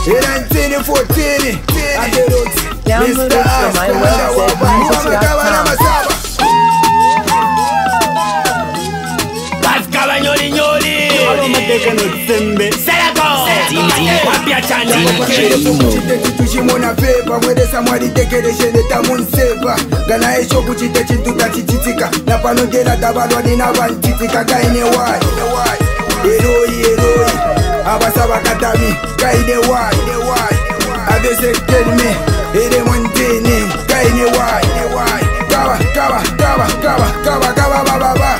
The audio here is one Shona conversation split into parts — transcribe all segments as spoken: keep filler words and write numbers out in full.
nineteen fourteen, I get it. Download it from my website, music dot com. Pascala nyoli nyoli. Selago. Wapia chanda. Tushimona pepa mwedesa mwari tekereshe neta munseva gana esho kuchite chintu tachichitika na panogera dabalwa nina vanchitika kaine wai eroi eroi abasaba katami kaine wai abese kelme ere mwantene kaine wai kaba kaba kaba kaba kaba kaba baba ba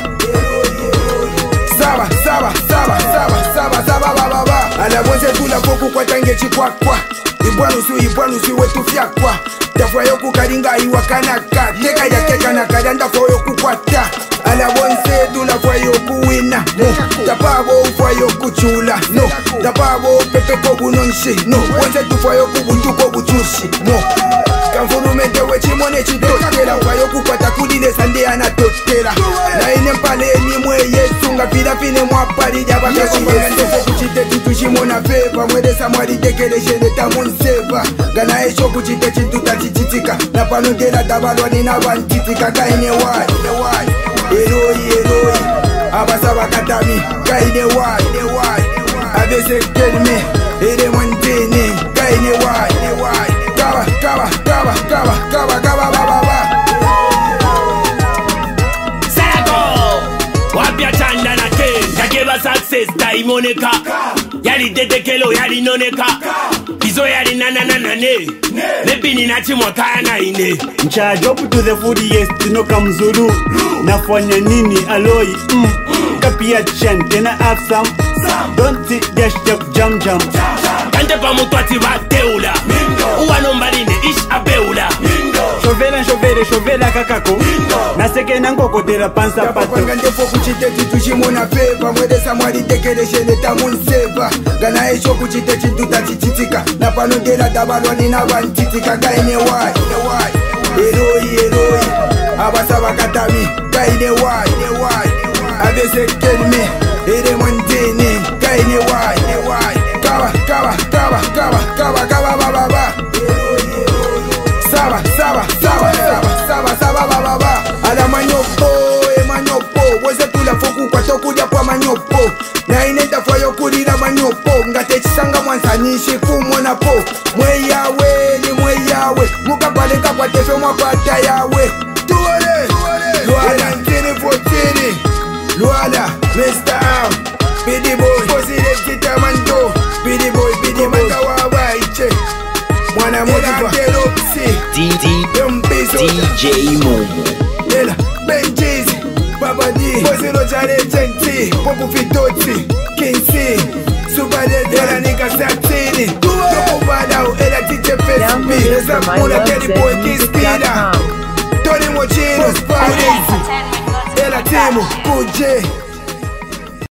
saba saba saba saba saba saba baba ba ala bonse tula foku kwa tange chikwakwa ibwanusu ibwanusu wetu fyakwa tafwayo kukaringa iwa kanaka teka ya keka na kadanda fwayo kukwata ala bonse tula fwayo kuwina no tapabo fwayo kuchula no tapabo petoko bunonshi no bonse tu fwayo kubuntuko buchushi no kanfurumente wechimone chitotela fwayo kukwata kulile sande anatotela na ine mpale ni mwe yesu nga pila fine mwapali jaba kashiyesefo kuchite tutushimona pepa mwedesa mwari tekeleshe neta munseva gana esho kuchite chintu tachichitika na panogera dabalwa nina vanchitika kaine wai eroi eroi abasaba katami kaine wai abese kelme ere mwantene kaine wai kaba kaba kaba kaba kaba kaba baba ba Selago. Wapia chanda na ke. Takeba success taimoneka. Yali tetekelo yali noneka. Izo yali nananane. Nepini nachimwa kaya na ine. Charge up to the food, yes, tinoka mzulu. Nafanya nini aloi, mm. Kapia chen, can I have some? Don't see dash jam jam. Kante pa mutwati wa teula. Uwa nombarine ish abeula. Chovela chovela chovela kakako. Naseke nangoko tera pansa pato. Tapapanga ndefo kuchite titushimona pepa mwedesa mwari tekeleshe neta munseva gana esho kuchite chintu tachichitika na panogera dabalwa nina vanchitika kaine wai eroi eroi abasaba katami kaine wai abese kelme ere mwantene kaine wai kaba kaba kaba kaba kaba kaba baba ba saba saba saba saba saba saba baba ba ala manyopo e manyopo weze tula foku kwa tokuja kwa manyopo na inenda fwayo kulira manyopo ngate chisanga mwansanishi kumona po mwe yawe ni mwe yawe mukabaleka kwa tefe mwapata yawe tuole Luala nineteen fourteen Luala Mister Am Bidi boy Posile tita mando Bidi boy Bidi manda wawa iche Mwana motiva D J Momo Ela Benjiz Baba D Posilo chale genti Popu fitoti Kinsi Subade Ela nika satini Topo badao Ela teacher face me Esa muna teli boy kispida Tony Mochino Spanish Ela Timo Kuje